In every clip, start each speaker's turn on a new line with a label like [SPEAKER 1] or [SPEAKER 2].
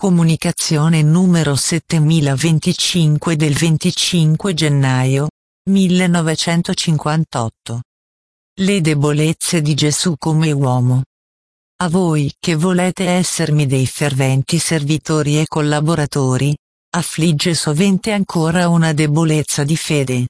[SPEAKER 1] Comunicazione numero 7025 del 25 gennaio 1958. Le debolezze di Gesù come uomo. A voi che volete essermi dei ferventi servitori e collaboratori, affligge sovente ancora una debolezza di fede.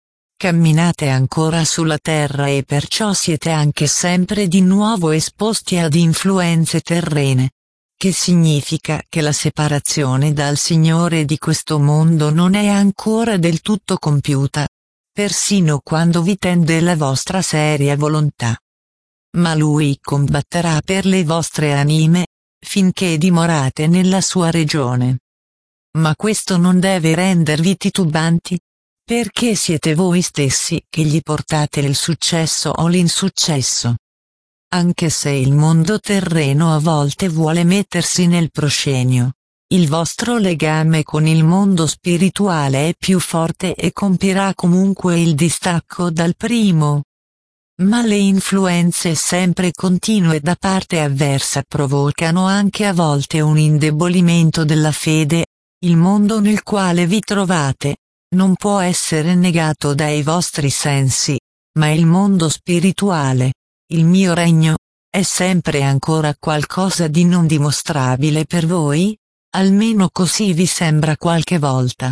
[SPEAKER 1] Camminate ancora sulla terra e perciò siete anche sempre di nuovo esposti ad influenze terrene. Che significa che la separazione dal Signore di questo mondo non è ancora del tutto compiuta, persino quando vi tende la vostra seria volontà. Ma Lui combatterà per le vostre anime, finché dimorate nella sua regione. Ma questo non deve rendervi titubanti, perché siete voi stessi che gli portate il successo o l'insuccesso. Anche se il mondo terreno a volte vuole mettersi nel proscenio, il vostro legame con il mondo spirituale è più forte e compirà comunque il distacco dal primo. Ma le influenze sempre continue da parte avversa provocano anche a volte un indebolimento della fede. Il mondo nel quale vi trovate non può essere negato dai vostri sensi, ma il mondo spirituale, il mio regno, è sempre ancora qualcosa di non dimostrabile per voi? Almeno così vi sembra qualche volta.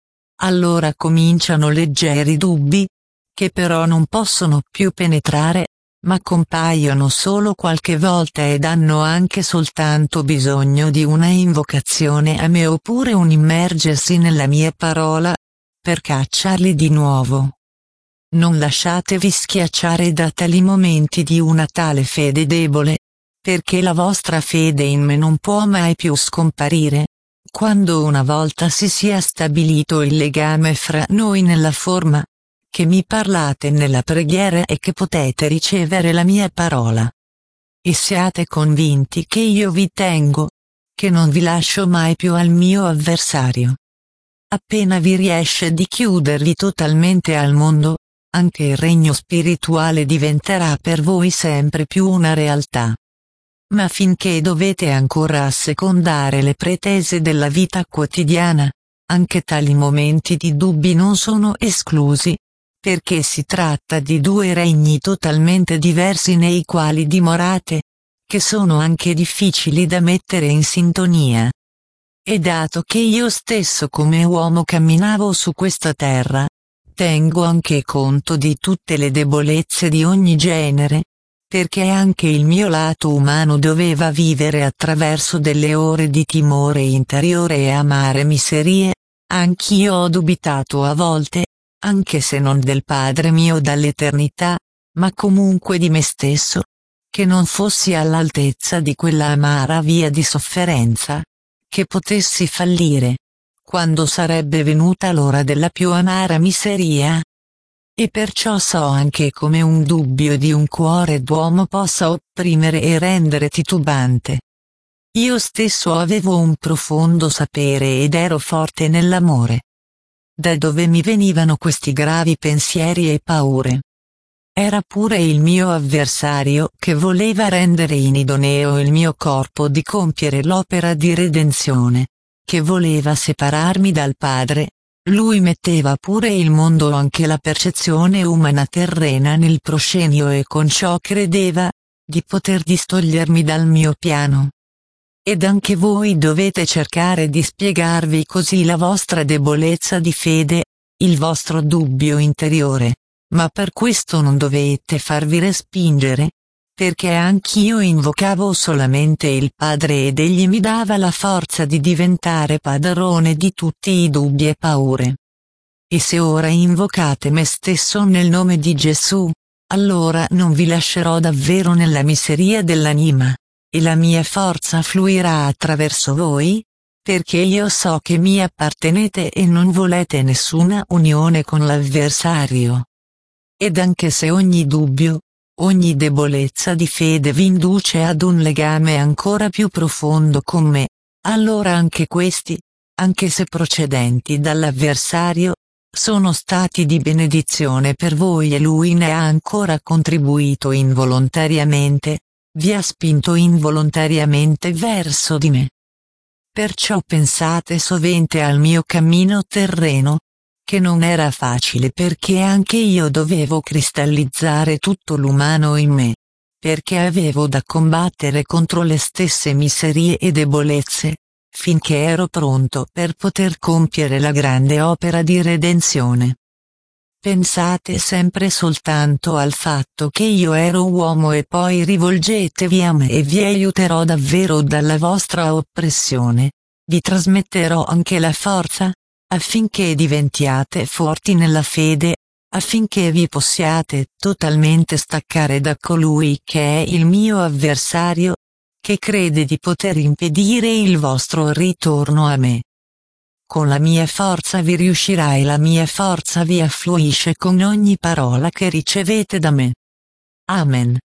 [SPEAKER 1] Allora cominciano leggeri dubbi, che però non possono più penetrare, ma compaiono solo qualche volta ed hanno anche soltanto bisogno di una invocazione a me oppure un immergersi nella mia parola, per cacciarli di nuovo. Non lasciatevi schiacciare da tali momenti di una tale fede debole, perché la vostra fede in me non può mai più scomparire, quando una volta si sia stabilito il legame fra noi nella forma, che mi parlate nella preghiera e che potete ricevere la mia parola. E siate convinti che io vi tengo, che non vi lascio mai più al mio avversario. Appena vi riesce di chiudervi totalmente al mondo, anche il regno spirituale diventerà per voi sempre più una realtà. Ma finché dovete ancora assecondare le pretese della vita quotidiana, anche tali momenti di dubbi non sono esclusi, perché si tratta di due regni totalmente diversi nei quali dimorate, che sono anche difficili da mettere in sintonia. E dato che io stesso come uomo camminavo su questa terra, tengo anche conto di tutte le debolezze di ogni genere, perché anche il mio lato umano doveva vivere attraverso delle ore di timore interiore e amare miserie. Anch'io ho dubitato a volte, anche se non del Padre mio dall'eternità, ma comunque di me stesso, che non fossi all'altezza di quella amara via di sofferenza, che potessi fallire, quando sarebbe venuta l'ora della più amara miseria. E perciò so anche come un dubbio di un cuore d'uomo possa opprimere e rendere titubante. Io stesso avevo un profondo sapere ed ero forte nell'amore. Da dove mi venivano questi gravi pensieri e paure? Era pure il mio avversario che voleva rendere inidoneo il mio corpo di compiere l'opera di redenzione, che voleva separarmi dal Padre. Lui metteva pure il mondo anche la percezione umana terrena nel proscenio e con ciò credeva di poter distogliermi dal mio piano. Ed anche voi dovete cercare di spiegarvi così la vostra debolezza di fede, il vostro dubbio interiore, ma per questo non dovete farvi respingere, perché anch'io invocavo solamente il Padre ed egli mi dava la forza di diventare padrone di tutti i dubbi e paure. E se ora invocate me stesso nel nome di Gesù, allora non vi lascerò davvero nella miseria dell'anima, e la mia forza fluirà attraverso voi, perché io so che mi appartenete e non volete nessuna unione con l'avversario. Ed anche se ogni dubbio, ogni debolezza di fede vi induce ad un legame ancora più profondo con me, allora anche questi, anche se procedenti dall'avversario, sono stati di benedizione per voi e lui ne ha ancora contribuito involontariamente, vi ha spinto involontariamente verso di me. Perciò pensate sovente al mio cammino terreno, che non era facile perché anche io dovevo cristallizzare tutto l'umano in me, perché avevo da combattere contro le stesse miserie e debolezze, finché ero pronto per poter compiere la grande opera di redenzione. Pensate sempre soltanto al fatto che io ero uomo e poi rivolgetevi a me e vi aiuterò davvero dalla vostra oppressione. Vi trasmetterò anche la forza, affinché diventiate forti nella fede, affinché vi possiate totalmente staccare da colui che è il mio avversario, che crede di poter impedire il vostro ritorno a me. Con la mia forza vi riuscirà e la mia forza vi affluisce con ogni parola che ricevete da me. Amen.